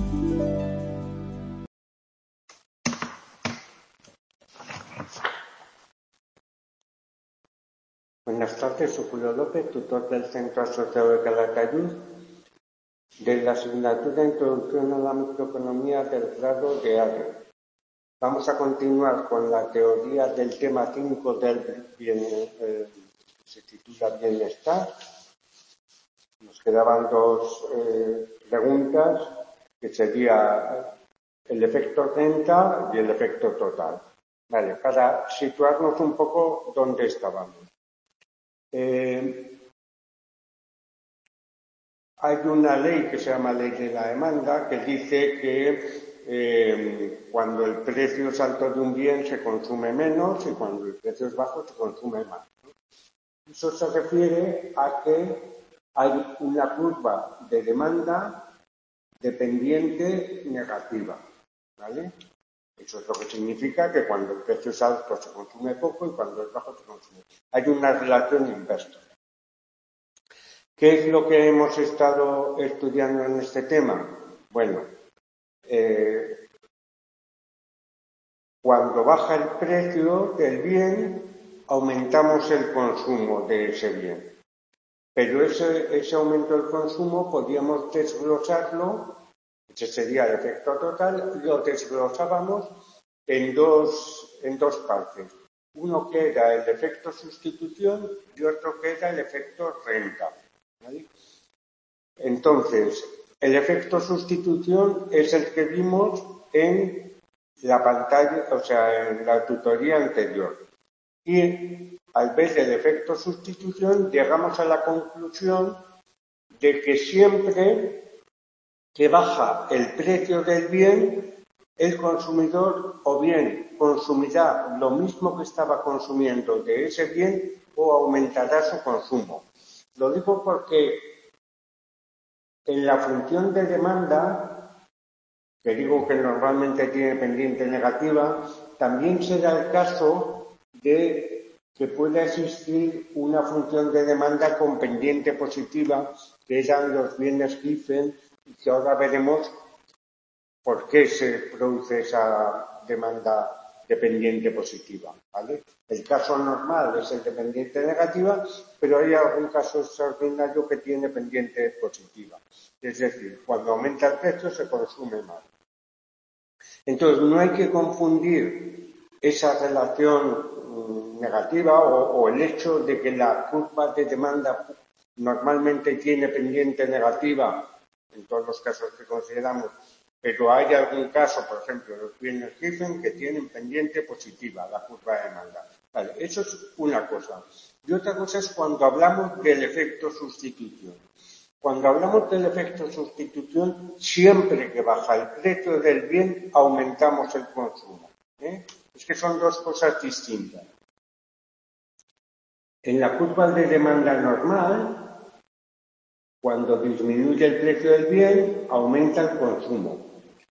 Buenas tardes, soy Julio López, tutor del Centro Asociado de Calatayud, de la asignatura Introducción a la Microeconomía del grado de ADE. Vamos a continuar con la teoría del tema 5 del se titula Bienestar. Nos quedaban dos preguntas, que sería el efecto renta y el efecto total. Vale, para situarnos un poco dónde estábamos. Hay una ley que se llama Ley de la Demanda que dice que cuando el precio es alto de un bien se consume menos y cuando el precio es bajo se consume más. Eso se refiere a que hay una curva de demanda dependiente negativa, ¿vale? Eso es lo que significa que cuando el precio es alto se consume poco y cuando es bajo se consume. Hay una relación inversa. ¿Qué es lo que hemos estado estudiando en este tema? Bueno, cuando baja el precio del bien, aumentamos el consumo de ese bien. Pero ese aumento del consumo podríamos desglosarlo, ese sería el efecto total, lo desglosábamos en dos partes. Uno que era el efecto sustitución y otro que era el efecto renta. ¿Vale? Entonces, el efecto sustitución es el que vimos en la pantalla, o sea, en la tutoría anterior. Y al ver el efecto sustitución, llegamos a la conclusión de que siempre que baja el precio del bien, el consumidor o bien consumirá lo mismo que estaba consumiendo de ese bien o aumentará su consumo. Lo digo porque en la función de demanda, que digo que normalmente tiene pendiente negativa, también será el caso de que pueda existir una función de demanda con pendiente positiva, que eran los bienes Giffen, y que ahora veremos por qué se produce esa demanda dependiente positiva, ¿vale? El caso normal es el de pendiente negativa, pero hay algún caso extraordinario que tiene pendiente positiva. Es decir, cuando aumenta el precio se consume más. Entonces, no hay que confundir esa relación negativa o el hecho de que la curva de demanda normalmente tiene pendiente negativa, en todos los casos que consideramos, pero hay algún caso, por ejemplo, los bienes Giffen, que tienen pendiente positiva, la curva de demanda. Vale, eso es una cosa. Y otra cosa es cuando hablamos del efecto sustitución. Cuando hablamos del efecto sustitución, siempre que baja el precio del bien, aumentamos el consumo. Es que son dos cosas distintas. En la curva de demanda normal, cuando disminuye el precio del bien, aumenta el consumo.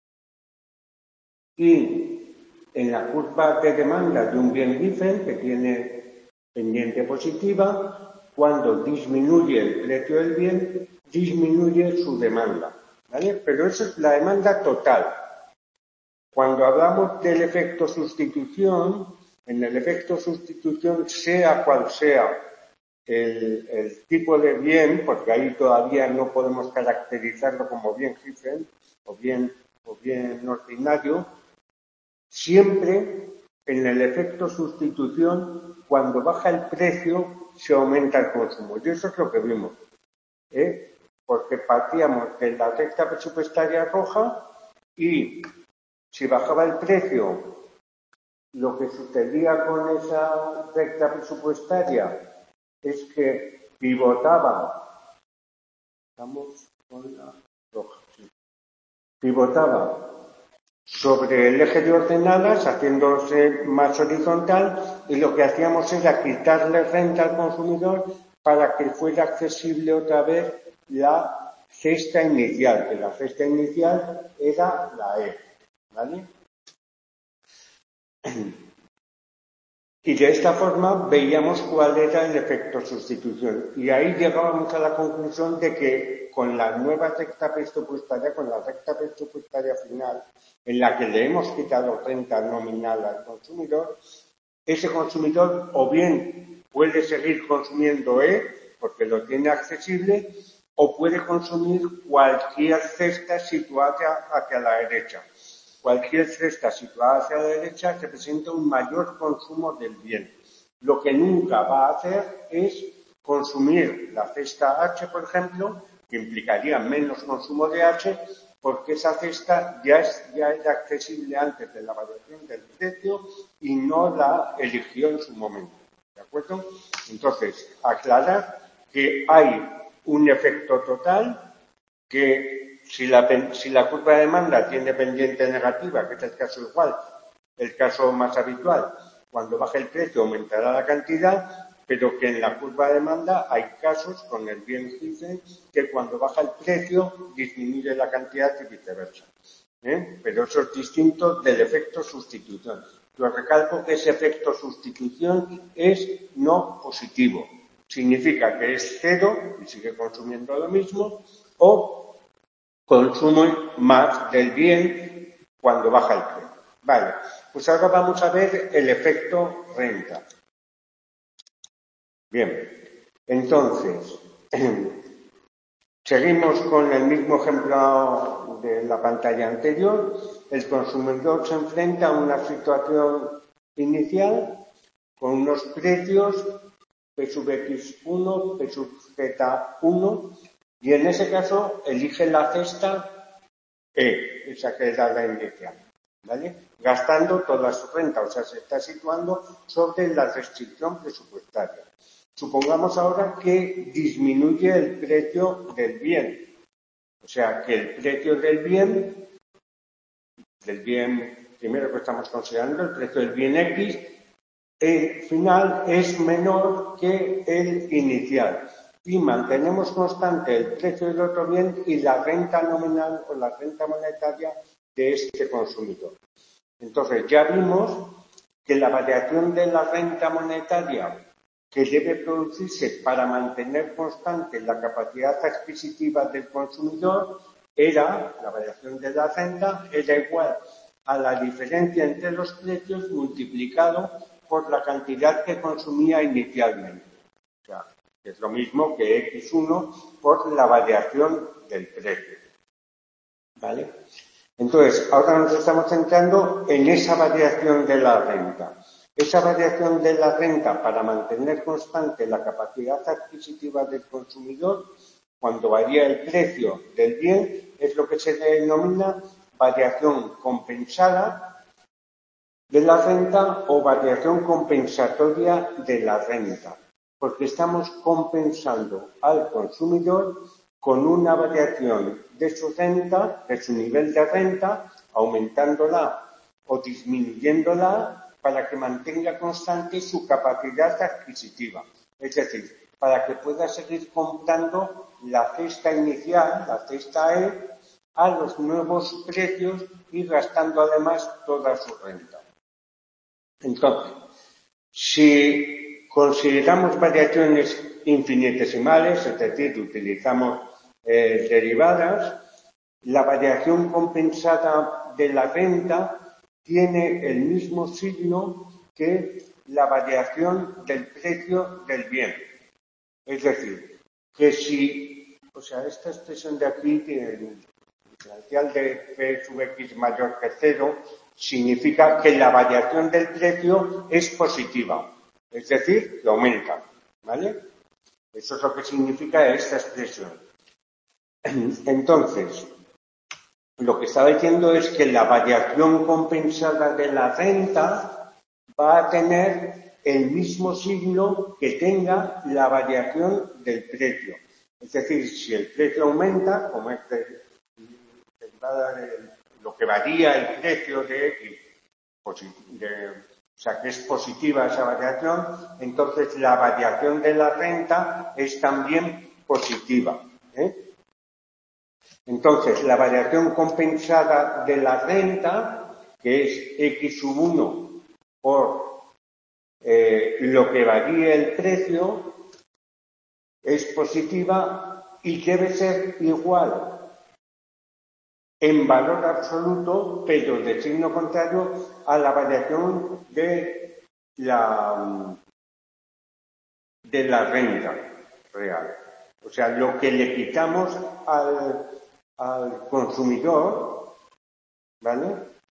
Y en la curva de demanda de un bien Giffen, que tiene pendiente positiva, cuando disminuye el precio del bien, disminuye su demanda, ¿vale? Pero eso es la demanda total. Cuando hablamos del efecto sustitución, en el efecto sustitución, sea cual sea el tipo de bien, porque ahí todavía no podemos caracterizarlo como bien Giffen o bien ordinario, siempre en el efecto sustitución, cuando baja el precio, se aumenta el consumo. Y eso es lo que vimos, porque partíamos de la recta presupuestaria roja y si bajaba el precio, lo que sucedía con esa recta presupuestaria es que pivotaba, estamos con la roja, sí, pivotaba sobre el eje de ordenadas, haciéndose más horizontal, y lo que hacíamos era quitarle renta al consumidor para que fuera accesible otra vez la cesta inicial, que la cesta inicial era la E, ¿vale? Y de esta forma veíamos cuál era el efecto sustitución. Y ahí llegábamos a la conclusión de que que con la nueva recta presupuestaria, con la recta presupuestaria final, en la que le hemos quitado renta nominal al consumidor, ese consumidor o bien puede seguir consumiendo porque lo tiene accesible, o puede consumir cualquier cesta situada hacia la derecha. Cualquier cesta situada hacia la derecha representa un mayor consumo del bien. Lo que nunca va a hacer es consumir la cesta H, por ejemplo, que implicaría menos consumo de H, porque esa cesta ya era accesible antes de la variación del precio y no la eligió en su momento. ¿De acuerdo? Entonces, aclarar que hay un efecto total que si la curva de demanda tiene pendiente negativa, que es el caso igual, el caso más habitual, cuando baja el precio aumentará la cantidad, pero que en la curva de demanda hay casos con el bien Giffen que cuando baja el precio disminuye la cantidad y viceversa. Pero eso es distinto del efecto sustitución. Yo recalco que ese efecto sustitución es no positivo. Significa que es cero y sigue consumiendo lo mismo, o consume más del bien cuando baja el precio. Vale, pues ahora vamos a ver el efecto renta. Bien, entonces, seguimos con el mismo ejemplo de la pantalla anterior. El consumidor se enfrenta a una situación inicial con unos precios P sub X1, P sub Z1, y en ese caso elige la cesta esa que era la inicial, ¿vale? Gastando toda su renta, o sea, se está situando sobre la restricción presupuestaria. Supongamos ahora que disminuye el precio del bien, o sea, que el precio del bien primero que estamos considerando, el precio del bien X, el final es menor que el inicial y mantenemos constante el precio del otro bien y la renta nominal o la renta monetaria de este consumidor. Entonces ya vimos que la variación de la renta monetaria que debe producirse para mantener constante la capacidad adquisitiva del consumidor la variación de la renta era igual a la diferencia entre los precios multiplicado por la cantidad que consumía inicialmente. O sea, es lo mismo que X1 por la variación del precio. ¿Vale? Entonces, ahora nos estamos centrando en esa variación de la renta. Esa variación de la renta para mantener constante la capacidad adquisitiva del consumidor, cuando varía el precio del bien, es lo que se denomina variación compensada de la renta o variación compensatoria de la renta, porque estamos compensando al consumidor con una variación de su renta, de su nivel de renta, aumentándola o disminuyéndola para que mantenga constante su capacidad adquisitiva. Es decir, para que pueda seguir comprando la cesta inicial, la cesta a los nuevos precios y gastando además toda su renta. Entonces, si consideramos variaciones infinitesimales, es decir, utilizamos derivadas, la variación compensada de la renta tiene el mismo signo que la variación del precio del bien. Es decir, que si, esta expresión de aquí, el diferencial de P sub X mayor que 0, significa que la variación del precio es positiva, es decir, que aumenta, ¿vale? Eso es lo que significa esta expresión. Entonces, lo que estaba diciendo es que la variación compensada de la renta va a tener el mismo signo que tenga la variación del precio. Es decir, si el precio aumenta, como es derivada de lo que varía el precio de X, o sea, que es positiva esa variación, entonces la variación de la renta es también positiva. Entonces, la variación compensada de la renta, que es X sub 1 por lo que varíe el precio, es positiva y debe ser igual en valor absoluto, pero de signo contrario a la variación de la renta real. O sea, lo que le quitamos al consumidor, ¿vale?,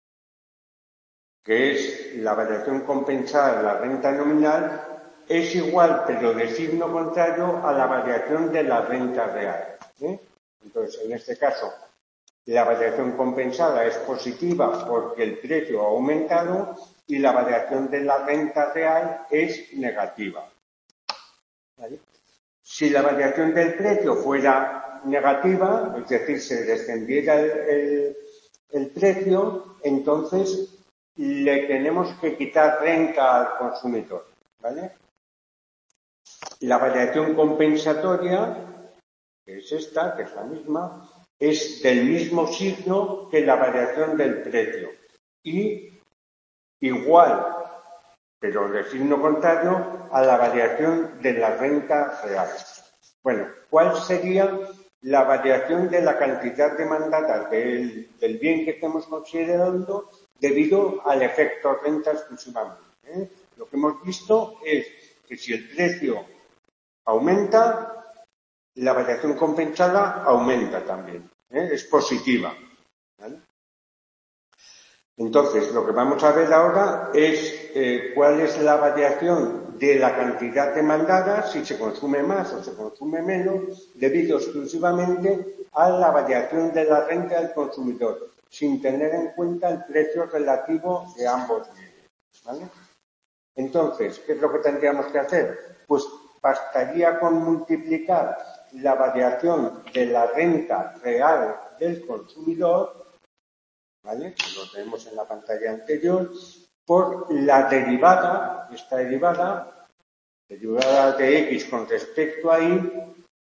que es la variación compensada de la renta nominal, es igual, pero de signo contrario, a la variación de la renta real. Entonces, en este caso, la variación compensada es positiva porque el precio ha aumentado y la variación de la renta real es negativa. ¿Vale? Si la variación del precio fuera negativa, es decir, se descendiera el precio, entonces le tenemos que quitar renta al consumidor, ¿vale? La variación compensatoria, que es esta, que es la misma, es del mismo signo que la variación del precio y igual, pero de signo contrario, a la variación de la renta real. Bueno, ¿cuál sería la variación de la cantidad demandada del bien que estemos considerando debido al efecto renta exclusivamente? Lo que hemos visto es que si el precio aumenta, la variación compensada aumenta también, es positiva, ¿vale? Entonces, lo que vamos a ver ahora es cuál es la variación de la cantidad demandada, si se consume más o se consume menos, debido exclusivamente a la variación de la renta del consumidor, sin tener en cuenta el precio relativo de ambos bienes, ¿vale? Entonces, ¿qué es lo que tendríamos que hacer? Pues bastaría con multiplicar la variación de la renta real del consumidor, ¿vale?, que lo tenemos en la pantalla anterior, por la derivada, esta derivada de X con respecto a Y,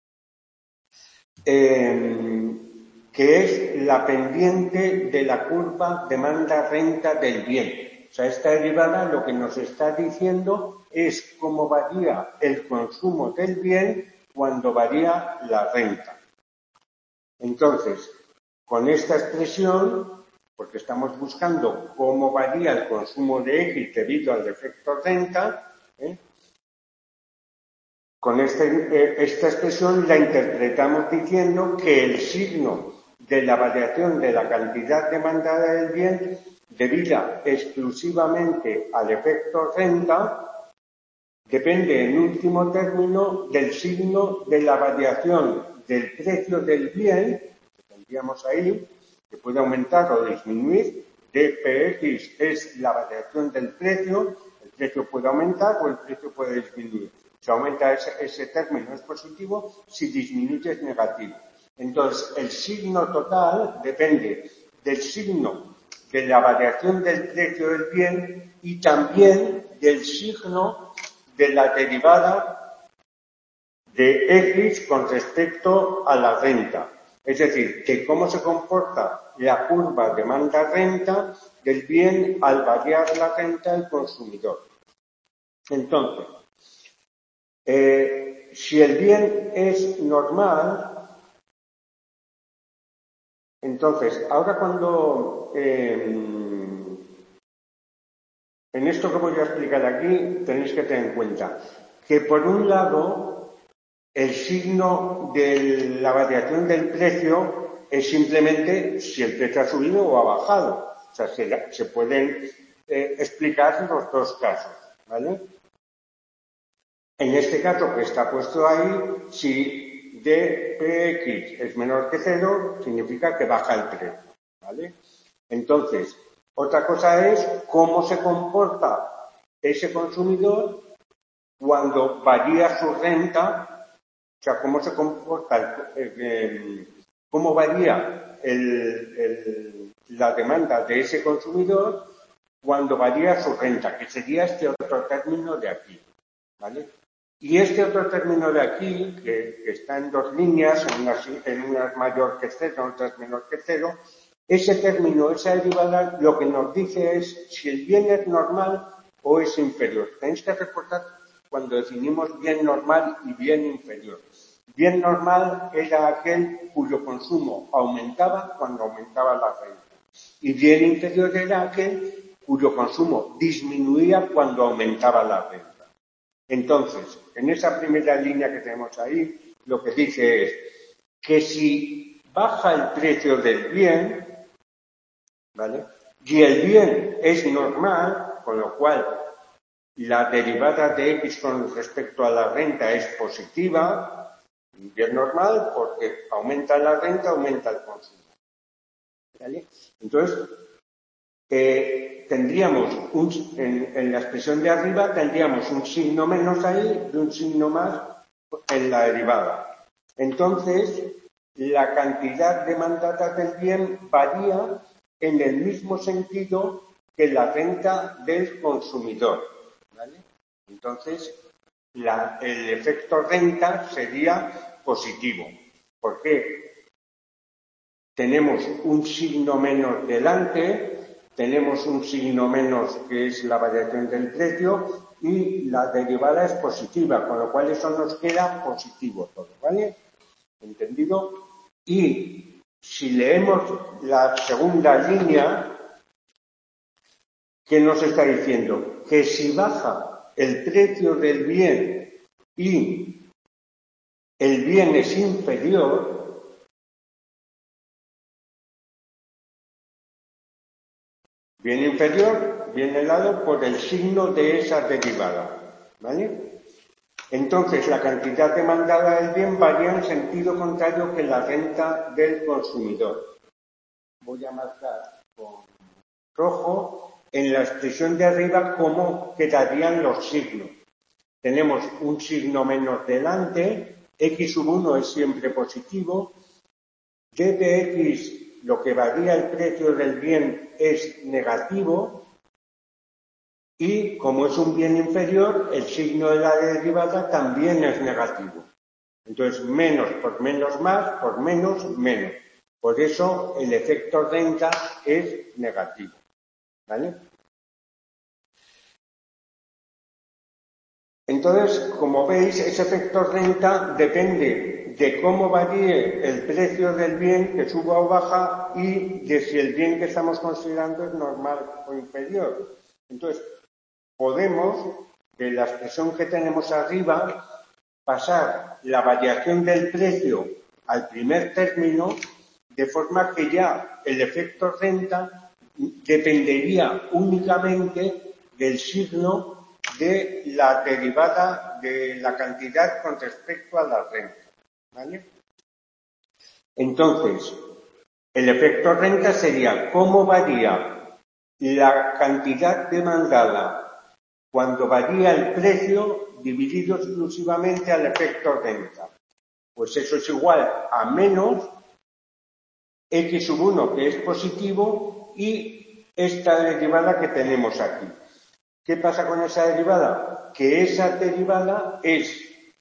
que es la pendiente de la curva demanda-renta del bien. O sea, esta derivada lo que nos está diciendo es cómo varía el consumo del bien cuando varía la renta. Entonces, con esta expresión, porque estamos buscando cómo varía el consumo de X debido al efecto renta, con esta expresión la interpretamos diciendo que el signo de la variación de la cantidad demandada del bien, debida exclusivamente al efecto renta, depende en último término del signo de la variación del precio del bien, que tendríamos ahí, que puede aumentar o disminuir. dPx es la variación del precio, el precio puede aumentar o el precio puede disminuir. Si aumenta ese término es positivo, si disminuye es negativo. Entonces, el signo total depende del signo de la variación del precio del bien y también del signo de la derivada de X con respecto a la renta. Es decir, de cómo se comporta la curva demanda-renta del bien al variar la renta del consumidor. Entonces, si el bien es normal, entonces, ahora cuando en esto que voy a explicar aquí tenéis que tener en cuenta que por un lado el signo de la variación del precio es simplemente si el precio ha subido o ha bajado. O sea, se pueden explicar los dos casos, ¿vale? En este caso que está puesto ahí, si dPx es menor que 0, significa que baja el precio, ¿vale? Entonces, otra cosa es cómo se comporta ese consumidor cuando varía su renta, o sea, cómo se comporta, cómo varía la demanda de ese consumidor cuando varía su renta, que sería este otro término de aquí, ¿vale? Y este otro término de aquí, que está en dos líneas, en unas mayor que 0, en otras menor que 0, ese término, esa derivada, lo que nos dice es si el bien es normal o es inferior. Tenéis que recordar cuando definimos bien normal y bien inferior. Bien normal era aquel cuyo consumo aumentaba cuando aumentaba la renta. Y bien inferior era aquel cuyo consumo disminuía cuando aumentaba la renta. Entonces, en esa primera línea que tenemos ahí, lo que dice es que si baja el precio del bien, ¿vale? Y el bien es normal, con lo cual la derivada de X con respecto a la renta es positiva, bien normal, porque aumenta la renta, aumenta el consumo. ¿Vale? Entonces, tendríamos en la expresión de arriba tendríamos un signo menos ahí y un signo más en la derivada. Entonces, la cantidad demandada del bien varía en el mismo sentido que la renta del consumidor. ¿Vale? Entonces, el efecto renta sería positivo. ¿Por qué? Tenemos un signo menos delante, tenemos un signo menos que es la variación del precio y la derivada es positiva, con lo cual eso nos queda positivo todo, ¿vale? ¿Entendido? Y si leemos la segunda línea, ¿qué nos está diciendo? Que si baja el precio del bien y el bien es inferior, bien inferior viene dado por el signo de esa derivada, ¿vale? Entonces, la cantidad demandada del bien varía en sentido contrario que la renta del consumidor. Voy a marcar con rojo en la expresión de arriba cómo quedarían los signos. Tenemos un signo menos delante, x sub 1 es siempre positivo, d de x, lo que varía el precio del bien, es negativo, y como es un bien inferior, el signo de la derivada también es negativo. Entonces, menos por menos más, por menos, menos. Por eso el efecto renta es negativo. ¿Vale? Entonces, como veis, ese efecto renta depende de cómo varíe el precio del bien, que suba o baja, y de si el bien que estamos considerando es normal o inferior. Entonces, podemos, de la expresión que tenemos arriba, pasar la variación del precio al primer término, de forma que ya el efecto renta dependería únicamente del signo de la derivada de la cantidad con respecto a la renta. ¿Vale? Entonces, el efecto renta sería cómo varía la cantidad demandada cuando varía el precio dividido exclusivamente al efecto renta. Pues eso es igual a menos x sub 1, que es positivo, y esta derivada que tenemos aquí. ¿Qué pasa con esa derivada? Que esa derivada es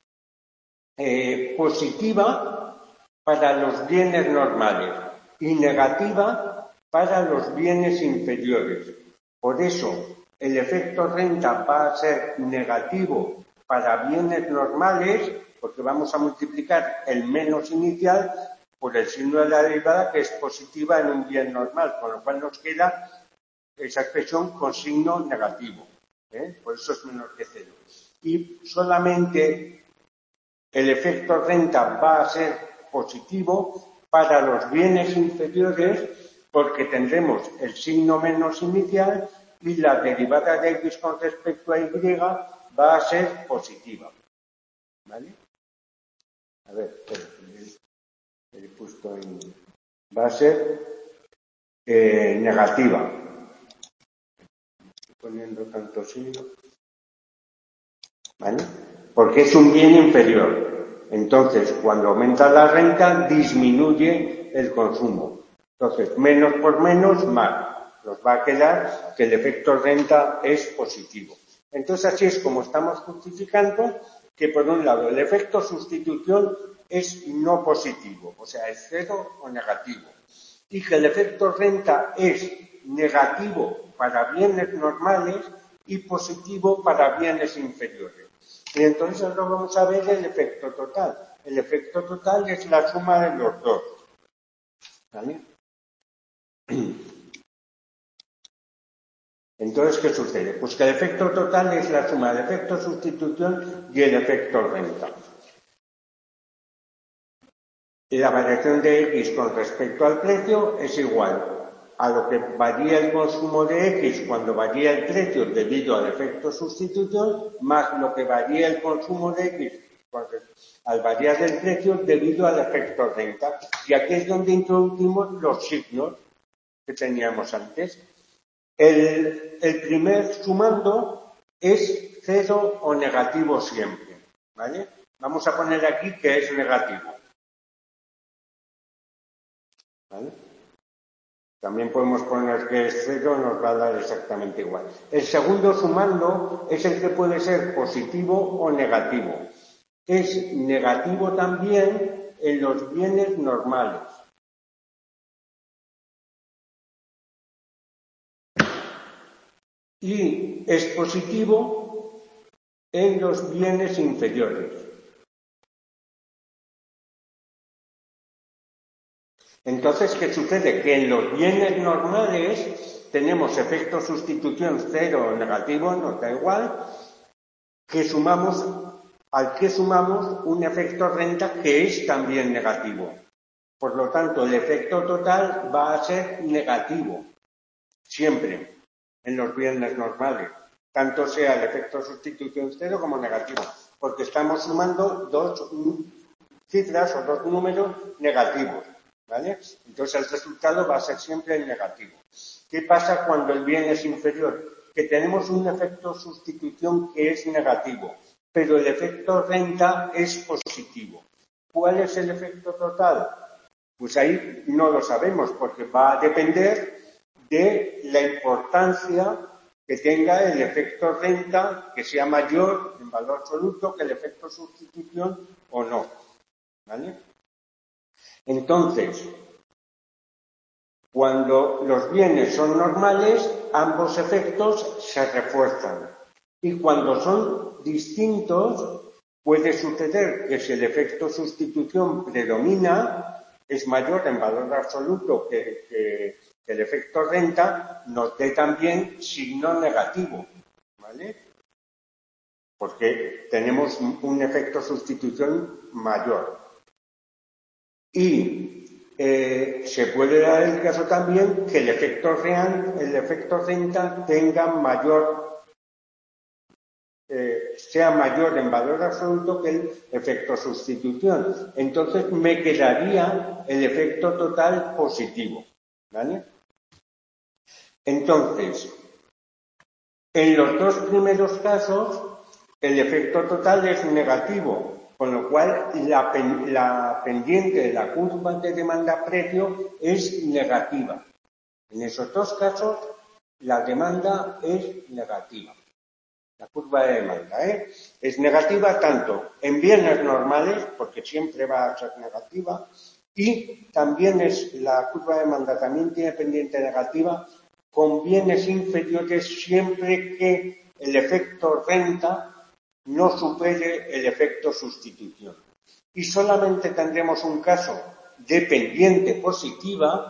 positiva para los bienes normales y negativa para los bienes inferiores. Por eso, el efecto renta va a ser negativo para bienes normales, porque vamos a multiplicar el menos inicial por el signo de la derivada, que es positiva en un bien normal, con lo cual nos queda esa expresión con signo negativo. Por eso es menor que cero. Y solamente el efecto renta va a ser positivo para los bienes inferiores, porque tendremos el signo menos inicial y la derivada de x con respecto a y va a ser positiva. ¿Vale? A ver, he puesto en... va a ser negativa. Estoy poniendo tanto signo. ¿Vale? Porque es un bien inferior. Entonces, cuando aumenta la renta, disminuye el consumo. Entonces, menos por menos, más. Nos va a quedar que el efecto renta es positivo. Entonces, así es como estamos justificando que, por un lado, el efecto sustitución es no positivo, o sea, es cero o negativo. Y que el efecto renta es negativo para bienes normales y positivo para bienes inferiores. Y entonces ahora vamos a ver el efecto total. el efecto total es la suma de los dos. ¿Vale? Entonces, ¿qué sucede? Pues que el efecto total es la suma del efecto sustitución y el efecto renta. La variación de X con respecto al precio es igual a lo que varía el consumo de X cuando varía el precio debido al efecto sustitución, más lo que varía el consumo de X al variar el precio debido al efecto renta. Y aquí es donde introducimos los signos que teníamos antes. El primer sumando es cero o negativo siempre, ¿vale? Vamos a poner aquí que es negativo, ¿vale? También podemos poner que es cero, nos va a dar exactamente igual. El segundo sumando es el que puede ser positivo o negativo. Es negativo también en los bienes normales. Y es positivo en los bienes inferiores. Entonces, ¿qué sucede? Que en los bienes normales tenemos efecto sustitución cero o negativo, nos da igual, al que sumamos un efecto renta que es también negativo. Por lo tanto, el efecto total va a ser negativo, siempre, en los bienes normales, tanto sea el efecto sustitución cero como negativo, porque estamos sumando dos cifras o dos números negativos, ¿vale? Entonces el resultado va a ser siempre el negativo. ¿Qué pasa cuando el bien es inferior? Que tenemos un efecto sustitución que es negativo, pero el efecto renta es positivo. ¿Cuál es el efecto total? Pues ahí no lo sabemos, porque va a depender de la importancia que tenga el efecto renta, que sea mayor en valor absoluto que el efecto sustitución o no. ¿Vale? Entonces, cuando los bienes son normales, ambos efectos se refuerzan. Y cuando son distintos, puede suceder que si el efecto sustitución predomina, es mayor en valor absoluto que el efecto renta, nos dé también signo negativo, ¿vale? Porque tenemos un efecto sustitución mayor. Y se puede dar el caso también que el efecto renta tenga sea mayor en valor absoluto que el efecto sustitución. Entonces me quedaría el efecto total positivo, ¿vale? Entonces, en los dos primeros casos, el efecto total es negativo, con lo cual la pendiente de la curva de demanda-precio es negativa. En esos dos casos, la demanda es negativa. La curva de demanda es negativa tanto en bienes normales, porque siempre va a ser negativa, y también la curva de demanda también tiene pendiente negativa con bienes inferiores siempre que el efecto renta no supere el efecto sustitución. Y solamente tendremos un caso de pendiente positiva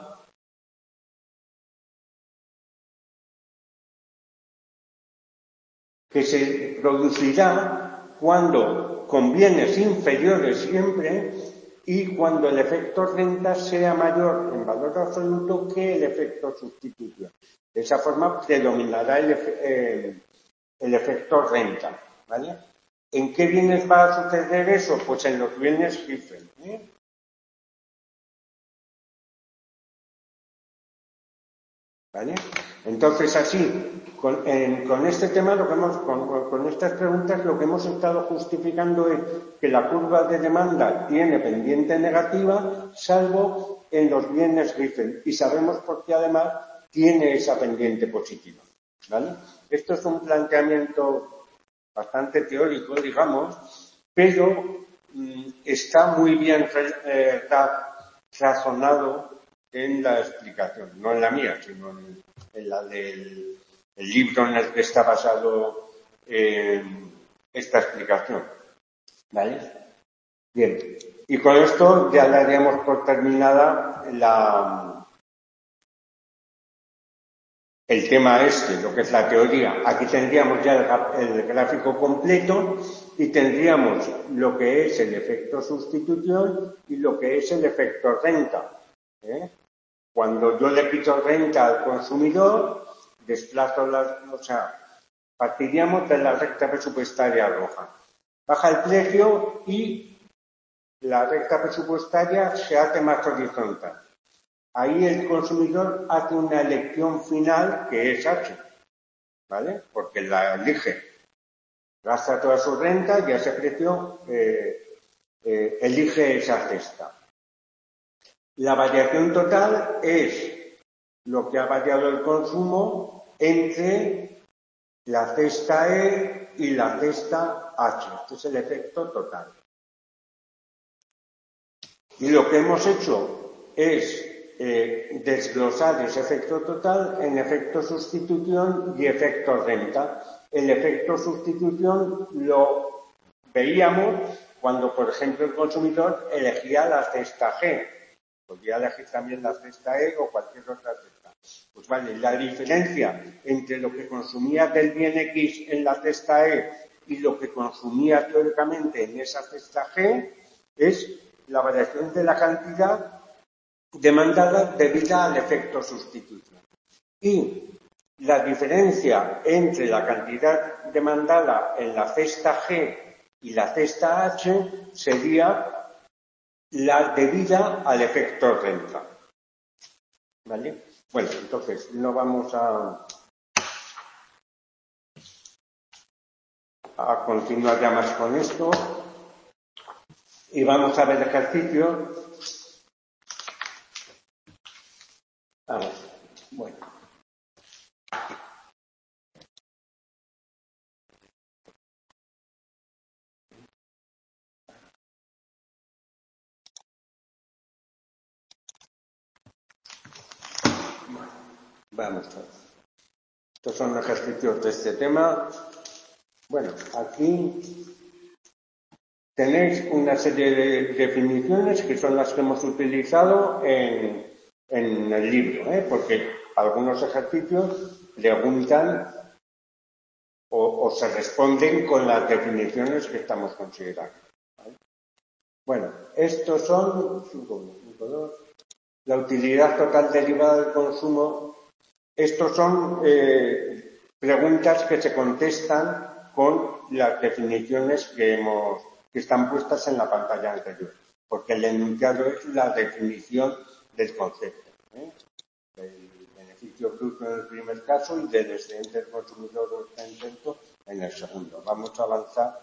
que se producirá cuando con bienes inferiores siempre y cuando el efecto renta sea mayor en valor absoluto que el efecto sustitución. De esa forma predominará el efecto renta, ¿vale? ¿En qué bienes va a suceder eso? Pues en los bienes Giffen, ¿vale? Entonces, así, con este tema, con estas preguntas, lo que hemos estado justificando es que la curva de demanda tiene pendiente negativa, salvo en los bienes Giffen, y sabemos por qué además tiene esa pendiente positiva, ¿vale? Esto es un planteamiento bastante teórico, digamos, pero está muy bien razonado en la explicación, no en la mía, sino en la del libro en el que está basado esta explicación, ¿vale? Bien, y con esto ya daríamos por terminada el tema lo que es la teoría. Aquí tendríamos ya el gráfico completo y tendríamos lo que es el efecto sustitución y lo que es el efecto renta. Cuando yo le quito renta al consumidor, desplazo partiríamos de la recta presupuestaria roja. Baja el precio y la recta presupuestaria se hace más horizontal. Ahí el consumidor hace una elección final que es H, ¿vale? Porque la elige. Gasta toda su renta y a ese precio elige esa cesta. La variación total es lo que ha variado el consumo entre la cesta E y la cesta H. Este es el efecto total. Y lo que hemos hecho es desglosar ese efecto total en efecto sustitución y efecto renta. El efecto sustitución lo veíamos cuando, por ejemplo, el consumidor elegía la cesta G. Podría elegir también la cesta E o cualquier otra cesta. Pues vale, la diferencia entre lo que consumía del bien X en la cesta E y lo que consumía teóricamente en esa cesta G es la variación de la cantidad demandada debida al efecto sustitución. Y la diferencia entre la cantidad demandada en la cesta G y la cesta H sería la debida al efecto renta. ¿Vale? Bueno, entonces no vamos a continuar ya más con esto y vamos a ver el ejercicio. A ver, bueno. Vamos a ver. Estos son ejercicios de este tema. Bueno, aquí tenéis una serie de definiciones que son las que hemos utilizado en el libro, porque algunos ejercicios preguntan o se responden con las definiciones que estamos considerando. ¿Vale? Bueno, estos son 5.2, la utilidad total derivada del consumo. Estos son preguntas que se contestan con las definiciones que están puestas en la pantalla anterior, porque el enunciado es la definición del concepto. El beneficio bruto en el primer caso y del excedente del consumidor o excedente en el segundo. Vamos a avanzar,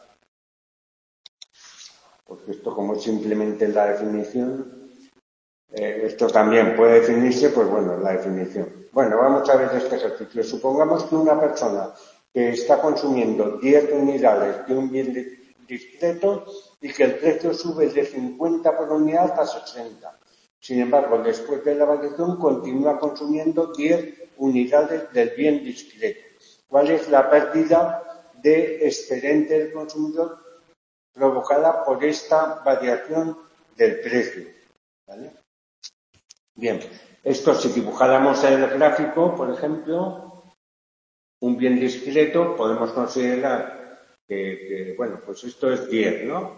porque esto como es simplemente la definición, esto también puede definirse, pues bueno, la definición. Bueno, vamos a ver este ejercicio. Supongamos que una persona que está consumiendo 10 unidades de un bien discreto y que el precio sube de 50 por unidad a 60. Sin embargo, después de la variación continúa consumiendo 10 unidades del bien discreto. ¿Cuál es la pérdida de excedente del consumidor provocada por esta variación del precio? ¿Vale? Bien, esto si dibujáramos el gráfico, por ejemplo, un bien discreto, podemos considerar que bueno, pues esto es 10, ¿no?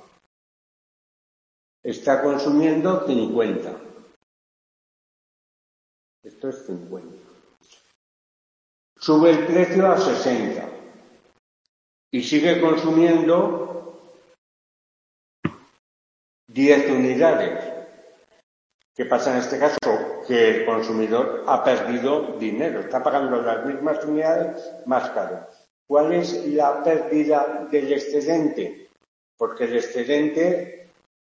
Está consumiendo 50. Esto es 50. Sube el precio a 60 y sigue consumiendo 10 unidades. ¿Qué pasa en este caso? Que el consumidor ha perdido dinero, está pagando las mismas unidades más caro. ¿Cuál es la pérdida del excedente? Porque el excedente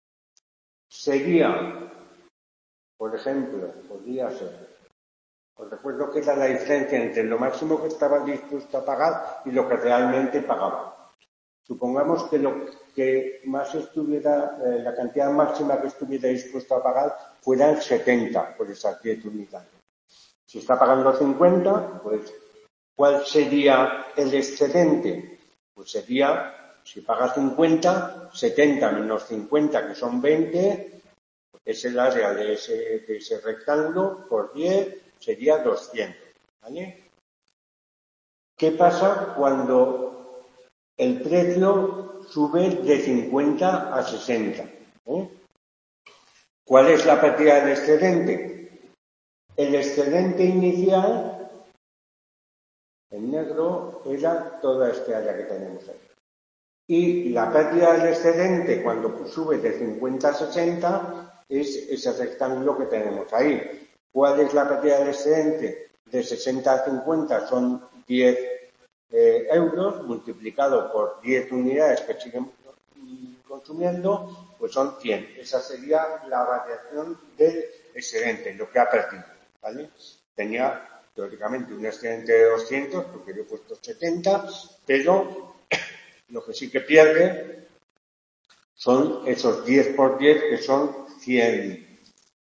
sería, por ejemplo, podría ser, os recuerdo que era la diferencia entre lo máximo que estaba dispuesto a pagar y lo que realmente pagaba. Supongamos que lo que más estuviera, la cantidad máxima que estuviera dispuesto a pagar fueran 70 por esas 10 unidades. Si está pagando 50, pues ¿cuál sería el excedente? Pues sería Si paga 50, 70 menos 50, que son 20, es el área de ese rectángulo, por 10 sería 200, ¿vale? ¿Qué pasa cuando el precio sube de 50 a 60? ¿Cuál es la pérdida del excedente? El excedente inicial, en negro, era toda esta área que tenemos ahí. Y la pérdida del excedente cuando sube de 50 a 60 es ese rectángulo que tenemos ahí. ¿Cuál es la pérdida del excedente? De 60 a 50 son 10 euros, multiplicado por 10 unidades que siguen consumiendo, pues son 100. Esa sería la variación del excedente, lo que ha perdido, ¿vale? Tenía teóricamente un excedente de 200, porque yo he puesto 70, pero lo que sí que pierde son esos 10 por 10, que son 100.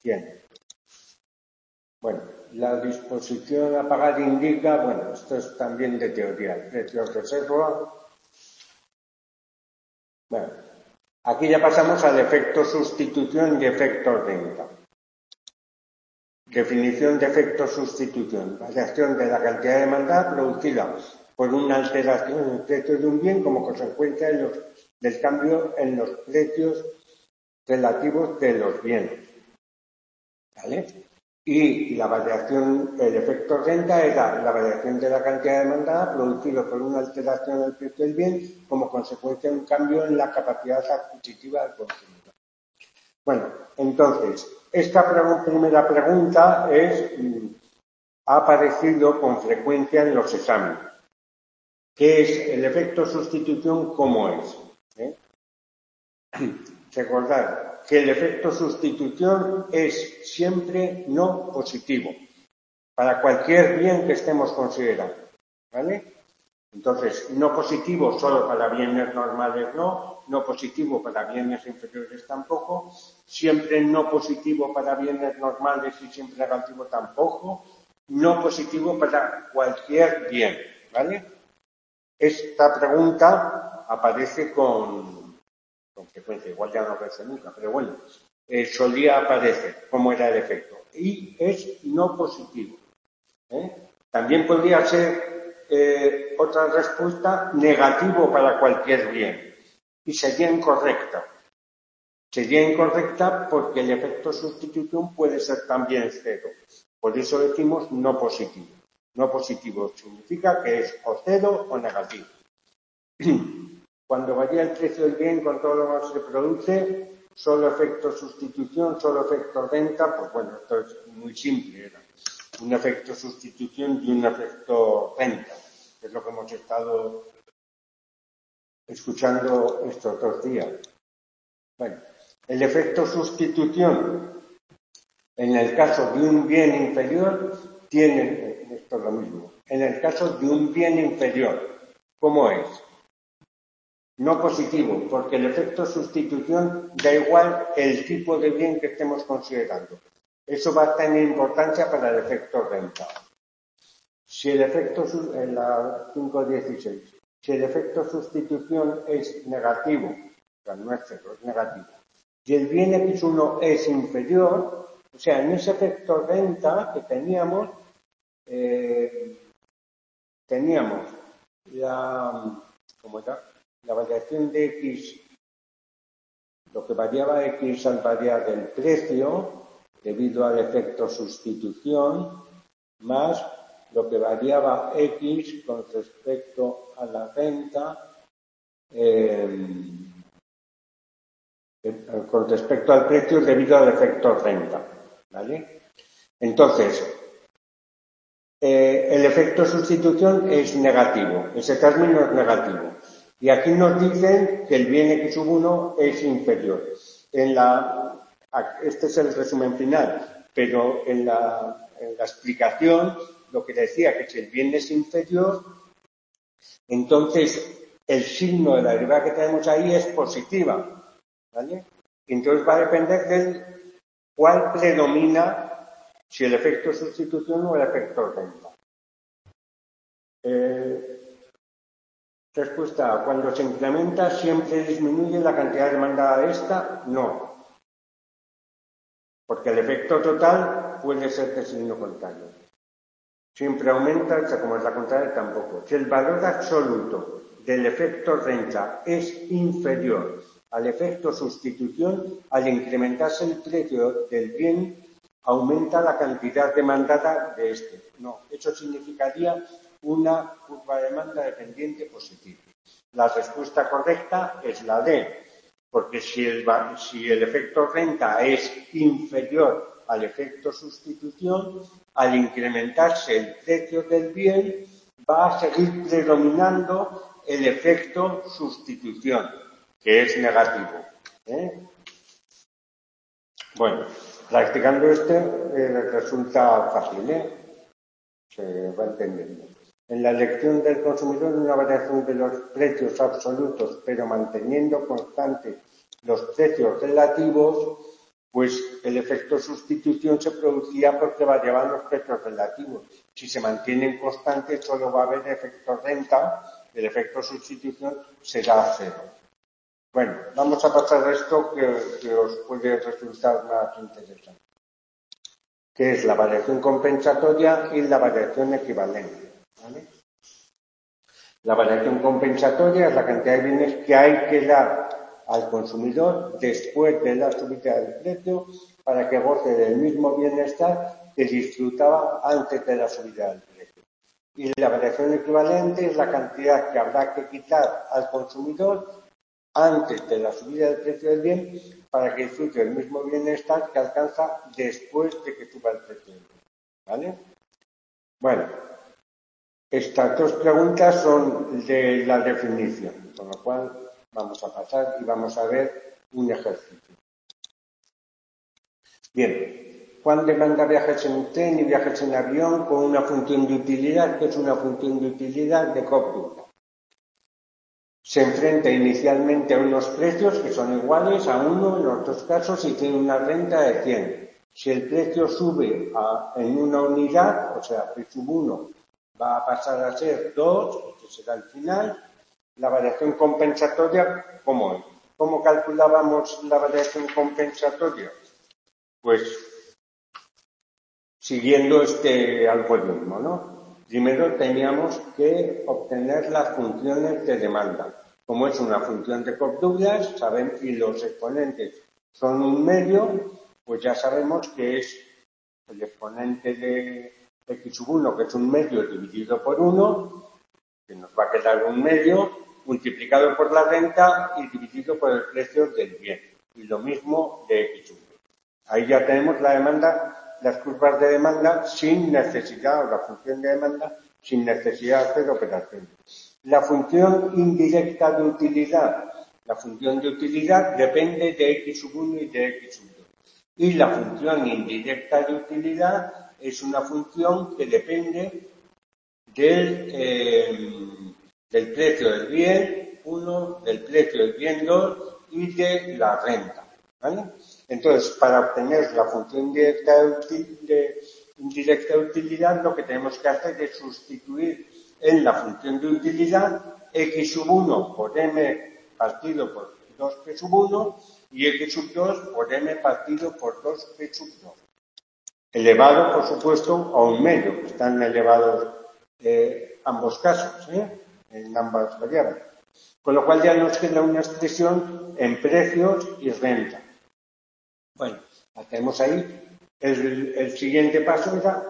Bueno, la disposición a pagar indica, bueno, esto es también de teoría, el precio de reserva. Bueno, aquí ya pasamos al efecto sustitución y efecto renta. Definición de efecto sustitución: variación de la cantidad demandada producida por una alteración en el precio de un bien como consecuencia del cambio en los precios relativos de los bienes, ¿vale? Y la variación, el efecto renta era la variación de la cantidad demandada producida por una alteración en el precio del bien como consecuencia de un cambio en la capacidad adquisitiva del consumidor. Bueno, entonces, esta primera pregunta ha aparecido con frecuencia en los exámenes. ¿Qué es el efecto sustitución? ¿Cómo es? Recordad que el efecto sustitución es siempre no positivo para cualquier bien que estemos considerando, ¿vale? Entonces, no positivo solo para bienes normales no positivo para bienes inferiores tampoco, siempre no positivo para bienes normales y siempre negativo tampoco, no positivo para cualquier bien, ¿vale? Esta pregunta aparece con frecuencia, igual ya no aparece nunca, pero bueno, solía aparecer cómo era el efecto. Y es no positivo. También podría ser otra respuesta, negativo para cualquier bien. Y sería incorrecta. Sería incorrecta porque el efecto sustitución puede ser también cero. Por eso decimos no positivo. No positivo significa que es o cero o negativo. Cuando varía el precio del bien con todo lo que se produce, solo efecto sustitución, solo efecto renta, pues bueno, esto es muy simple. Era un efecto sustitución y un efecto renta. Es lo que hemos estado escuchando estos 2 días. Bueno, el efecto sustitución, en el caso de un bien inferior, tiene, esto es lo mismo, en el caso de un bien inferior, ¿cómo es? No positivo, porque el efecto sustitución da igual el tipo de bien que estemos considerando. Eso va a tener importancia para el efecto renta. Si el efecto, en la 5.16, si el efecto sustitución es negativo, o sea, no es cero, es negativo, y el bien X1 es inferior, o sea, en ese efecto renta que teníamos la variación de X, lo que variaba X al variar el precio, debido al efecto sustitución, más lo que variaba X con respecto a la renta, con respecto al precio debido al efecto renta, ¿vale? Entonces, el efecto sustitución es negativo, ese término es negativo. Y aquí nos dicen que el bien X1 es inferior. Este es el resumen final, pero en la explicación lo que decía que si el bien es inferior, entonces el signo de la derivada que tenemos ahí es positiva, ¿vale? Entonces va a depender de cuál predomina, si el efecto sustitución o el efecto renta. Respuesta A. Cuando se incrementa, ¿siempre disminuye la cantidad demandada esta? No. Porque el efecto total puede ser de signo contrario. Siempre aumenta, o sea, como es la contraria, tampoco. Si el valor absoluto del efecto renta es inferior al efecto sustitución, al incrementarse el precio del bien, aumenta la cantidad demandada de este. No, eso significaría una curva de demanda dependiente positiva. La respuesta correcta es la D, porque si el efecto renta es inferior al efecto sustitución, al incrementarse el precio del bien, va a seguir predominando el efecto sustitución, que es negativo. Bueno, practicando resulta fácil, se va entendiendo. En la elección del consumidor, una variación de los precios absolutos, pero manteniendo constantes los precios relativos, pues el efecto sustitución se producía porque variaban los precios relativos. Si se mantienen constantes, solo va a haber efecto renta, el efecto sustitución será cero. Bueno, vamos a pasar a esto que os puede resultar más interesante, que es la variación compensatoria y la variación equivalente. ¿Vale? La variación compensatoria es la cantidad de bienes que hay que dar al consumidor después de la subida del precio para que goce del mismo bienestar que disfrutaba antes de la subida del precio. Y la variación equivalente es la cantidad que habrá que quitar al consumidor antes de la subida del precio del bien para que disfrute el mismo bienestar que alcanza después de que suba el precio del bien. ¿Vale? Bueno, estas dos preguntas son de la definición, con lo cual vamos a pasar y vamos a ver un ejercicio. Bien, Juan demanda viajes en tren y viajes en avión con una función de utilidad, que es una función de utilidad de Cobb-Douglas. Se enfrenta inicialmente a unos precios que son iguales a 1 en los dos casos y tiene una renta de 100. Si el precio sube en una unidad, o sea, P sub 1 va a pasar a ser 2, que será el final. La variación compensatoria, ¿cómo es? ¿Cómo calculábamos la variación compensatoria? Pues siguiendo este algoritmo, ¿no? Primero teníamos que obtener las funciones de demanda. Como es una función de Cobb-Douglas, saben, y los exponentes son un medio, pues ya sabemos que es el exponente de x sub 1, que es un medio dividido por 1, que nos va a quedar un medio, multiplicado por la renta y dividido por el precio del bien. Y lo mismo de x sub 1. Ahí ya tenemos la demanda, las curvas de demanda sin necesidad, o la función de demanda sin necesidad de hacer operaciones. La función indirecta de utilidad. La función de utilidad depende de x sub 1 y de x sub 2. Y la función indirecta de utilidad es una función que depende del precio del bien 1, del precio del bien 2 y de la renta. ¿Vale? Entonces, para obtener la función indirecta de utilidad, lo que tenemos que hacer es sustituir en la función de utilidad x sub 1 por m partido por 2p sub 1 y x sub 2 por m partido por 2p sub 2. Elevado, por supuesto, a un medio, que están elevados ambos casos, en ambas variables. Con lo cual ya nos queda una expresión en precios y renta. Bueno, la tenemos ahí. El siguiente paso era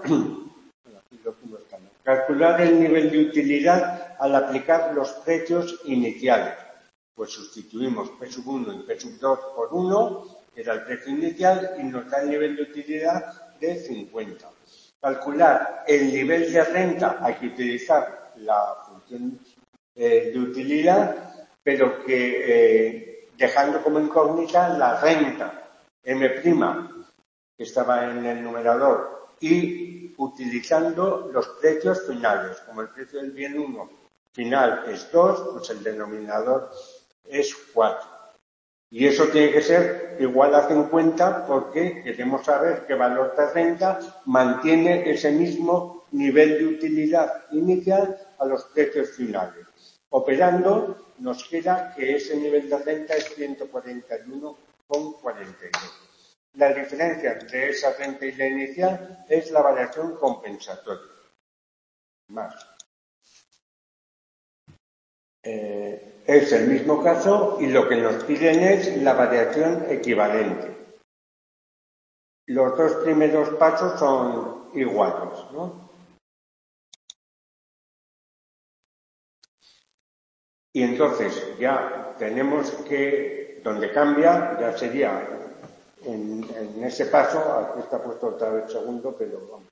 calcular el nivel de utilidad al aplicar los precios iniciales. Pues sustituimos P sub 1 y P sub 2 por 1, que era el precio inicial, y nos da el nivel de utilidad de 50. Calcular el nivel de renta, hay que utilizar la función de utilidad, pero que dejando como incógnita la renta M', que estaba en el numerador, y utilizando los precios finales. Como el precio del bien 1 final es 2, pues el denominador es 4. Y eso tiene que ser igual a 50 porque queremos saber qué valor de renta mantiene ese mismo nivel de utilidad inicial a los precios finales. Operando nos queda que ese nivel de renta es 141,42. La diferencia entre esa renta y la inicial es la variación compensatoria. Más. Es el mismo caso y lo que nos piden es la variación equivalente. Los dos primeros pasos son iguales, ¿no? Y entonces ya tenemos que, donde cambia, ya sería en ese paso, aquí está puesto otra vez segundo, pero vamos.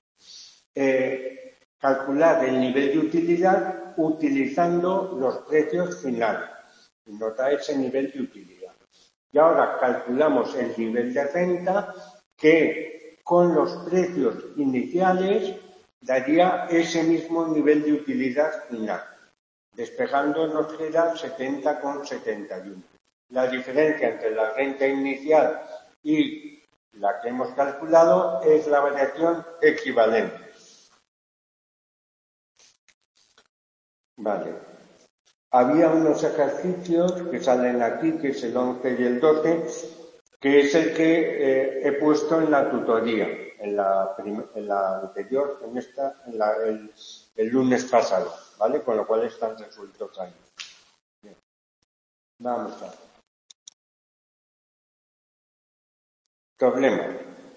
Calcular el nivel de utilidad utilizando los precios finales. Y nos da ese nivel de utilidad. Y ahora calculamos el nivel de renta que con los precios iniciales daría ese mismo nivel de utilidad final. Despejando nos queda 70,71. La diferencia entre la renta inicial y la que hemos calculado es la variación equivalente. Vale. Había unos ejercicios que salen aquí, que es el 11 y el 12, que es el que he puesto en la tutoría, en la anterior, el lunes pasado, ¿vale? Con lo cual están resueltos ahí. Bien. Vamos a ver. Problema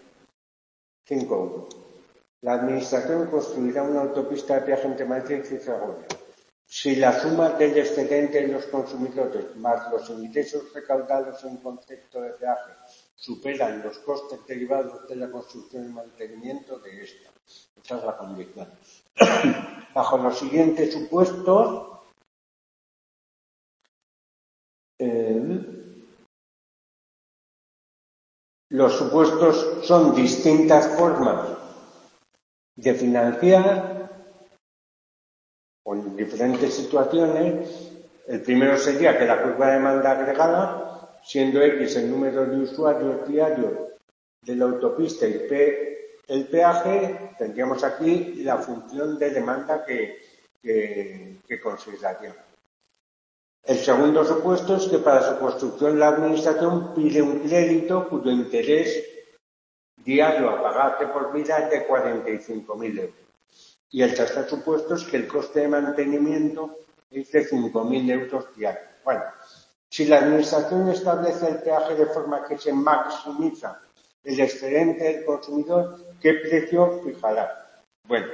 5.1. La Administración construirá una autopista de peaje entre Madrid y Segovia. Si la suma del excedente de los consumidores más los ingresos recaudados en concepto de peaje superan los costes derivados de la construcción y mantenimiento de esta. Esa es la condición. Bajo los siguientes supuestos, los supuestos son distintas formas de financiar o en diferentes situaciones. El primero sería que la curva de demanda agregada, siendo X el número de usuarios diarios de la autopista y P el peaje, tendríamos aquí la función de demanda que consideraríamos. El segundo supuesto es que para su construcción la Administración pide un crédito cuyo interés diario a pagar de por vida es de 45.000 euros. Y el tercer supuesto es que el coste de mantenimiento es de 5.000 euros diarios. Bueno, si la Administración establece el peaje de forma que se maximiza el excedente del consumidor, ¿qué precio fijará? Bueno,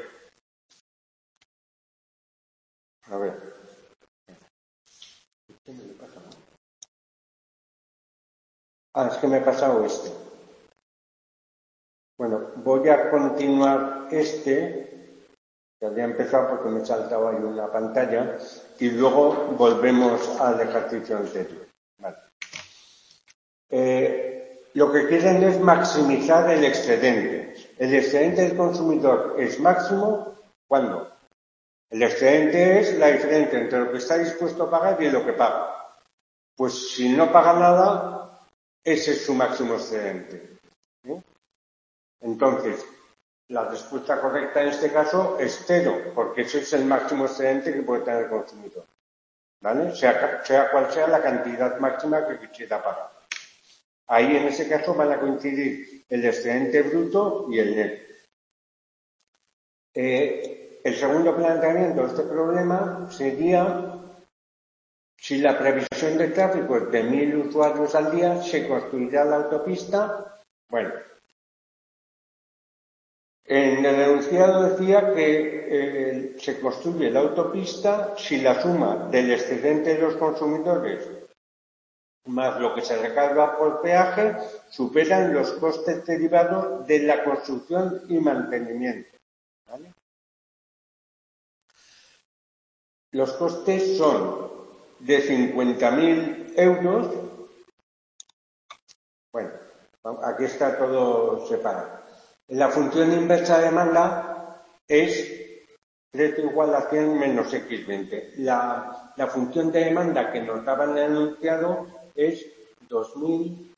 a ver. ¿Qué me pasa? Es que me he pasado este. Bueno, voy a continuar que había empezado porque me saltaba ahí una pantalla, y luego volvemos al ejercicio anterior. Vale. Lo que quieren es maximizar el excedente. El excedente del consumidor es máximo cuando el excedente es la diferencia entre lo que está dispuesto a pagar y lo que paga. Pues si no paga nada, ese es su máximo excedente. Entonces, la respuesta correcta en este caso es 0, porque ese es el máximo excedente que puede tener el consumidor, ¿vale? Sea cual sea la cantidad máxima que quisiera pagar. Ahí, en ese caso, van a coincidir el excedente bruto y el neto. El segundo planteamiento de este problema sería si la previsión de tráfico es de 1.000 usuarios al día, ¿se construirá la autopista? Bueno, en el enunciado decía que se construye la autopista si la suma del excedente de los consumidores más lo que se recarga por peaje superan los costes derivados de la construcción y mantenimiento. ¿Vale? Los costes son de 50.000 euros. Bueno, aquí está todo separado. La función inversa de demanda es precio igual a 100 menos X20. La función de demanda que nos daba en el enunciado es 2.000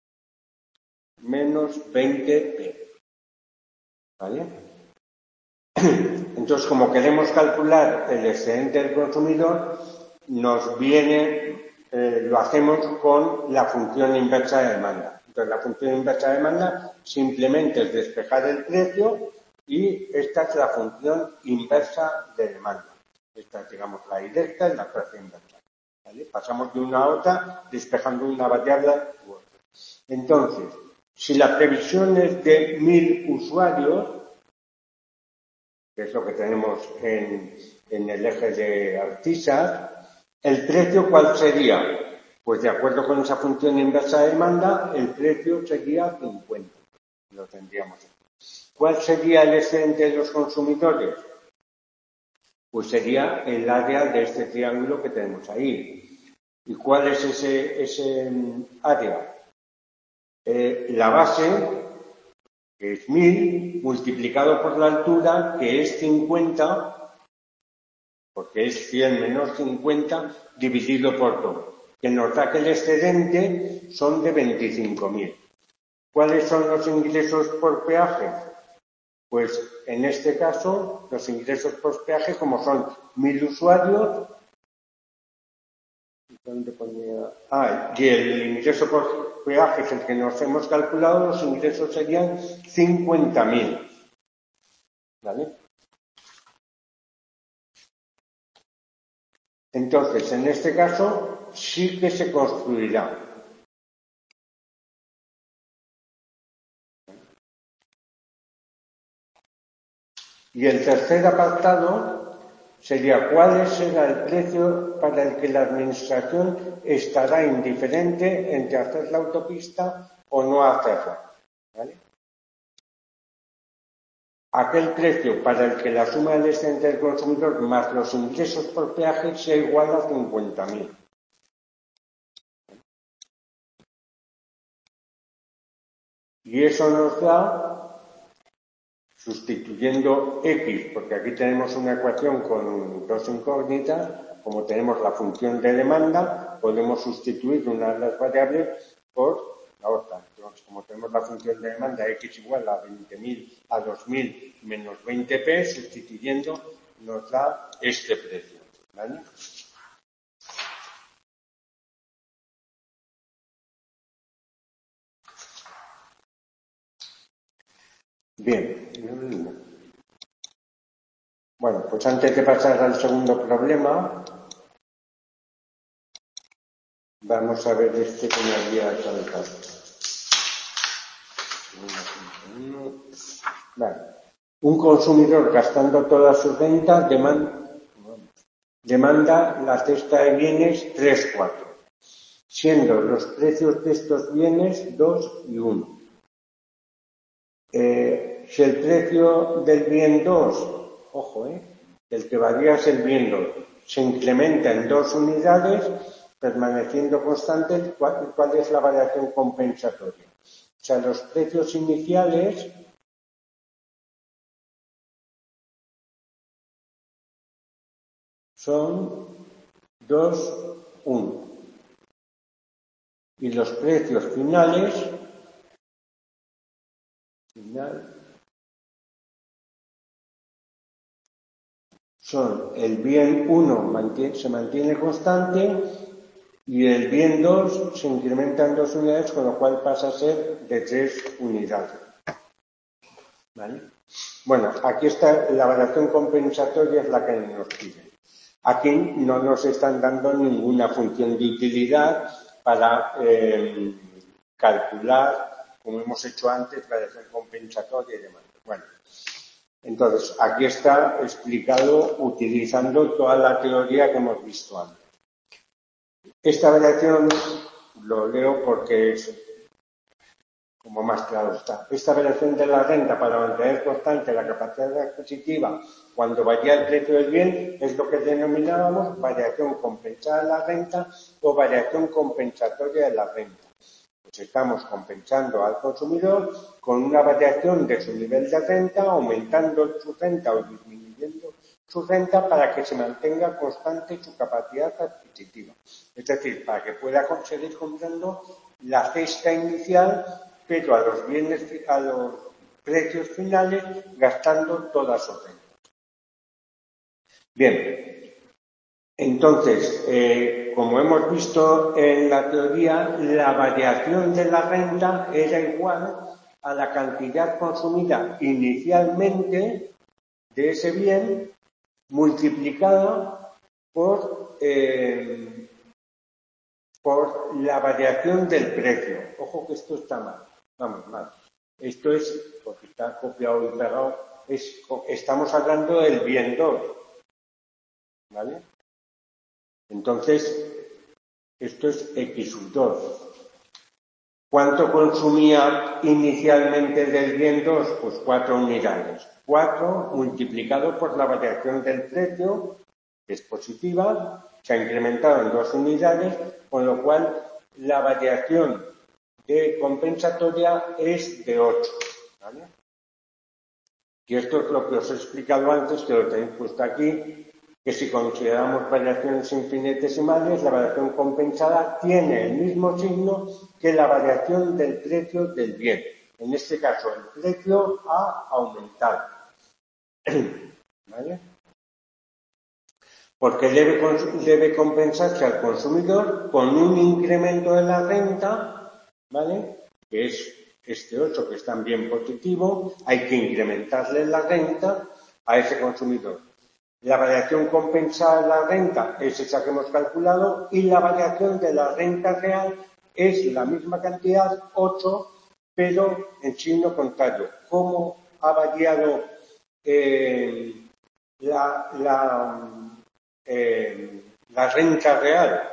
menos 20p. ¿Vale? Entonces, como queremos calcular el excedente del consumidor, nos viene, lo hacemos con la función inversa de demanda. Entonces, la función inversa de demanda simplemente es despejar el precio y esta es la función inversa de demanda. Esta es, digamos, la directa y la fracción inversa. ¿Vale? Pasamos de una a otra despejando una variable u otra. Entonces, si la previsión es de 1000 usuarios, que es lo que tenemos en el eje de abscisas, ¿el precio cuál sería? Pues de acuerdo con esa función inversa de demanda, el precio sería 50. Lo tendríamos aquí. ¿Cuál sería el excedente de los consumidores? Pues sería el área de este triángulo que tenemos ahí. ¿Y cuál es ese área? La base, que es 1000, multiplicado por la altura, que es 50, porque es 100 menos 50, dividido por 2, que nos da que el excedente son de 25.000. ¿Cuáles son los ingresos por peaje? Pues en este caso, los ingresos por peaje, como son 1000 usuarios, ¿dónde ponía? Y el ingreso por peaje es el que nos hemos calculado, los ingresos serían 50.000. ¿Vale? Entonces, en este caso, sí que se construirá. Y el tercer apartado sería cuál será el precio para el que la administración estará indiferente entre hacer la autopista o no hacerla. ¿Vale? Aquel precio para el que la suma del excedente del consumidor más los ingresos por peaje sea igual a 50.000. Y eso nos da, sustituyendo X, porque aquí tenemos una ecuación con dos incógnitas, como tenemos la función de demanda, podemos sustituir una de las variables por la otra. Entonces, como tenemos la función de demanda X igual a 20.000 a 2.000 menos 20p, sustituyendo nos da este precio. ¿Vale? Bien. Bueno, pues antes de pasar al segundo problema, vamos a ver este que me había saltado. Vale. Un consumidor gastando toda su renta demanda la cesta de bienes 3, 4, siendo los precios de estos bienes 2 y 1. Si el precio del bien 2, ojo, el que varía es el bien 2, se incrementa en 2 unidades, permaneciendo constante, ¿cuál es la variación compensatoria? O sea, los precios iniciales son 2, 1. Y los precios finales, son el bien 1 se mantiene constante y el bien 2 se incrementa en 2 unidades, con lo cual pasa a ser de 3 unidades. ¿Vale? Bueno, aquí está la variación compensatoria, es la que nos pide. Aquí no nos están dando ninguna función de utilidad para calcular, como hemos hecho antes, variación compensatoria y demás. Bueno, entonces aquí está explicado utilizando toda la teoría que hemos visto antes. Esta variación lo leo porque es como más claro está. Esta variación de la renta para mantener constante la capacidad adquisitiva cuando varía el precio del bien es lo que denominábamos variación compensada de la renta o variación compensatoria de la renta. Pues estamos compensando al consumidor con una variación de su nivel de renta, aumentando su renta o disminuyendo su renta para que se mantenga constante su capacidad adquisitiva. Es decir, para que pueda seguir comprando la cesta inicial, pero a los precios finales, gastando toda su renta. Bien, entonces, como hemos visto en la teoría, la variación de la renta era igual a la cantidad consumida inicialmente de ese bien multiplicada por la variación del precio. Ojo que esto está mal, vamos, mal. Esto es, porque está copiado y pegado, estamos hablando del bien 2, ¿vale? Entonces, esto es X sub 2. ¿Cuánto consumía inicialmente del bien 2? Pues 4 unidades. 4 multiplicado por la variación del precio, que es positiva, se ha incrementado en 2 unidades, con lo cual la variación de compensatoria es de 8. ¿Vale? Y esto es lo que os he explicado antes, que lo tenéis puesto aquí, que si consideramos variaciones infinitesimales, la variación compensada tiene el mismo signo que la variación del precio del bien. En este caso, el precio ha aumentado. ¿Vale? Porque debe compensarse al consumidor con un incremento de la renta, ¿vale? Que es este 8, que es también positivo, hay que incrementarle la renta a ese consumidor. La variación compensada de la renta es esa que hemos calculado y la variación de la renta real es la misma cantidad, 8, pero en signo contrario. ¿Cómo ha variado la renta real?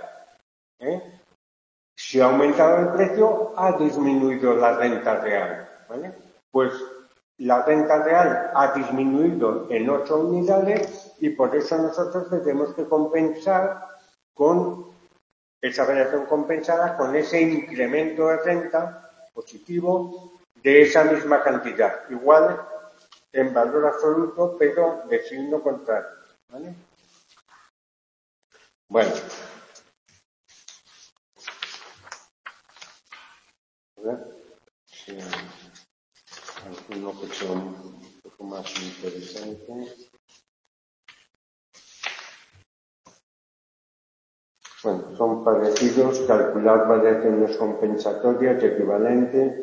Si ha aumentado el precio, ha disminuido la renta real, ¿vale? Pues la renta real ha disminuido en 8 unidades y por eso nosotros tenemos que compensar con esa variación compensada con ese incremento de renta positivo de esa misma cantidad, igual en valor absoluto, pero de signo contrario, ¿vale? Bueno. A ver si alguno que sea un poco más interesante. Bueno, son parecidos, calcular variaciones compensatorias y equivalentes.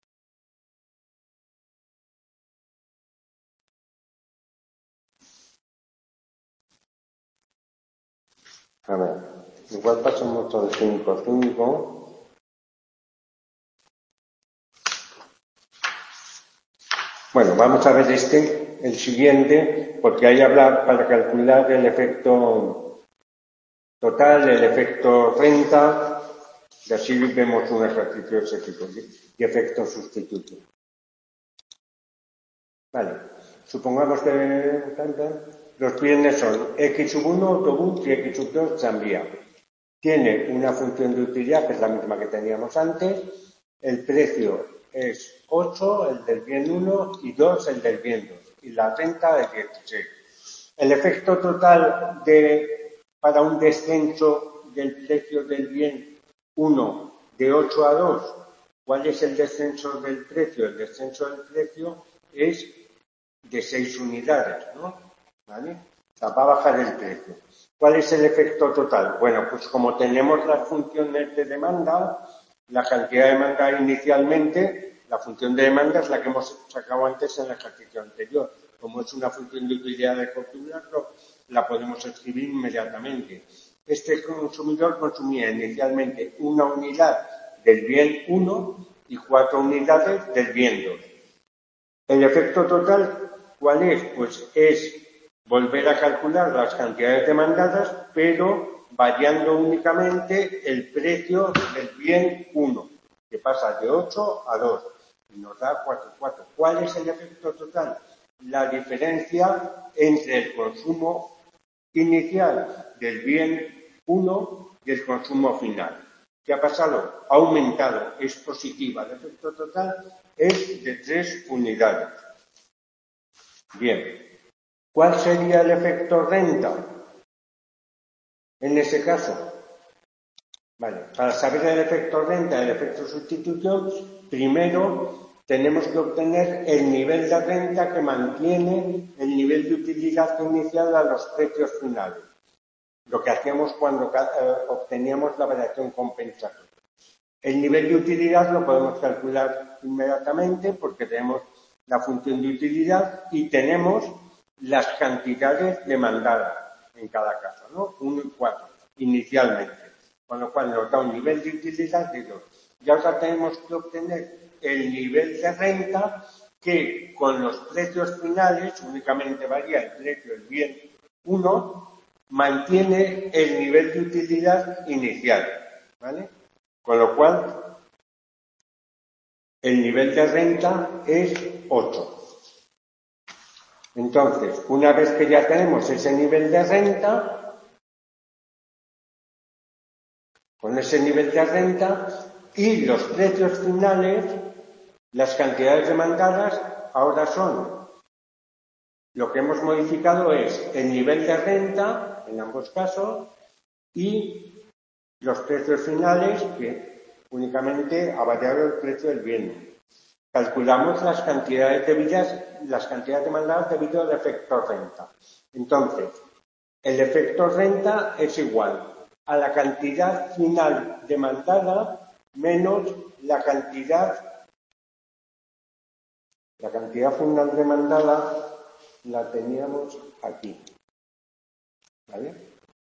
A ver, igual pasamos al 5.5. Bueno, vamos a ver el siguiente, porque hay hablar para calcular el efecto total, el efecto renta, y así vemos un ejercicio de ese tipo, y efecto sustituto. Vale, supongamos que los bienes son X sub 1, autobús, y X sub 2, tranvía. Tiene una función de utilidad que es la misma que teníamos antes. El precio es 8, el del bien 1, y 2, el del bien 2. Y la renta es 16. El efecto total para un descenso del precio del bien 1 de 8 a 2. ¿Cuál es el descenso del precio? El descenso del precio es de 6 unidades, ¿no? ¿Vale? O sea, va a bajar el precio. ¿Cuál es el efecto total? Bueno, pues como tenemos las funciones de demanda, la cantidad de demanda inicialmente, la función de demanda es la que hemos sacado antes en el ejercicio anterior. Como es una función de utilidad de calcularlo, la podemos escribir inmediatamente. Este consumidor consumía inicialmente una unidad del bien 1 y 4 unidades del bien 2. El efecto total, ¿cuál es? Pues es volver a calcular las cantidades demandadas, pero variando únicamente el precio del bien 1, que pasa de 8 a 2, y nos da 4,4. ¿Cuál es el efecto total? La diferencia entre el consumo inicial del bien 1 y el consumo final. ¿Qué ha pasado? Ha aumentado, es positiva. El efecto total es de 3 unidades. Bien, ¿cuál sería el efecto renta en ese caso? Vale, para saber el efecto renta y el efecto sustitución, primero tenemos que obtener el nivel de renta que mantiene el nivel de utilidad inicial a los precios finales. Lo que hacíamos cuando obteníamos la variación compensatoria. El nivel de utilidad lo podemos calcular inmediatamente porque tenemos la función de utilidad y tenemos las cantidades demandadas en cada caso, ¿no? 1 y 4 inicialmente, con lo cual nos da un nivel de utilidad de 2. Y ahora tenemos que obtener el nivel de renta que con los precios finales, únicamente varía el precio del bien 1, mantiene el nivel de utilidad inicial, ¿vale? Con lo cual, el nivel de renta es 8. Entonces, una vez que ya tenemos ese nivel de renta, con ese nivel de renta y los precios finales, las cantidades demandadas ahora son, lo que hemos modificado es el nivel de renta, en ambos casos, y los precios finales, que únicamente ha variado el precio del bien. Calculamos las cantidades demandadas debido al efecto renta. Entonces, el efecto renta es igual a la cantidad final demandada menos la cantidad final demandada la teníamos aquí. ¿Vale?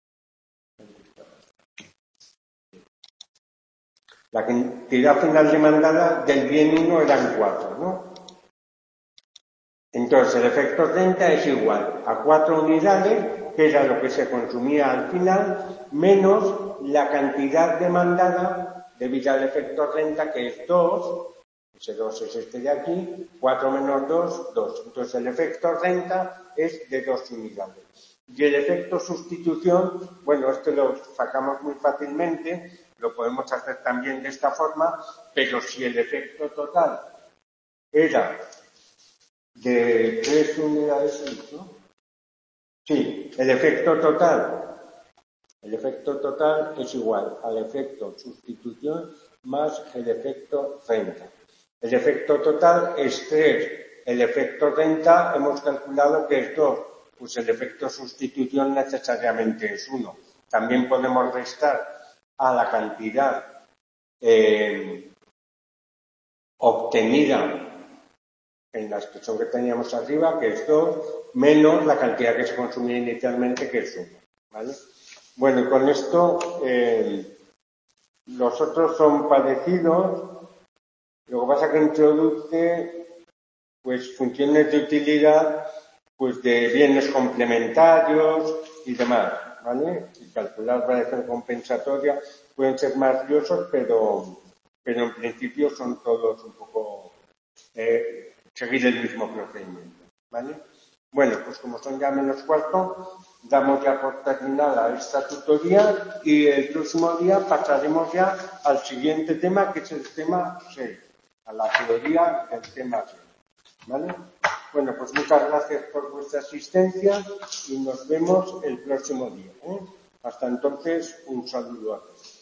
La cantidad final demandada del bien 1 eran 4, ¿no? Entonces, el efecto renta es igual a 4 unidades, que era lo que se consumía al final, menos la cantidad demandada debido al efecto renta, que es 2, ese 2 es este de aquí, 4 menos 2, 2. Entonces, el efecto renta es de 2 unidades. Y el efecto sustitución, bueno, esto lo sacamos muy fácilmente, lo podemos hacer también de esta forma, pero si el efecto total era de 3 unidades, ¿no? Sí, el efecto total es igual al efecto sustitución más el efecto renta. El efecto total es 3, el efecto renta hemos calculado que es 2, pues el efecto sustitución necesariamente es 1. También podemos restar a la cantidad obtenida en la expresión que teníamos arriba, que es 2, menos la cantidad que se consumía inicialmente, que es 1. ¿Vale? Bueno, y con esto los otros son parecidos. Lo que pasa es que introduce pues funciones de utilidad pues de bienes complementarios y demás, ¿vale? Y calcular variación compensatoria pueden ser más liosos, pero en principio son todos un poco seguir el mismo procedimiento, ¿vale? Bueno, pues como son ya menos cuarto, damos ya por terminada esta tutoría y el próximo día pasaremos ya al siguiente tema, que es el tema 6, a la teoría del tema 6, ¿vale? Bueno, pues muchas gracias por vuestra asistencia y nos vemos el próximo día, ¿eh? Hasta entonces, un saludo a todos.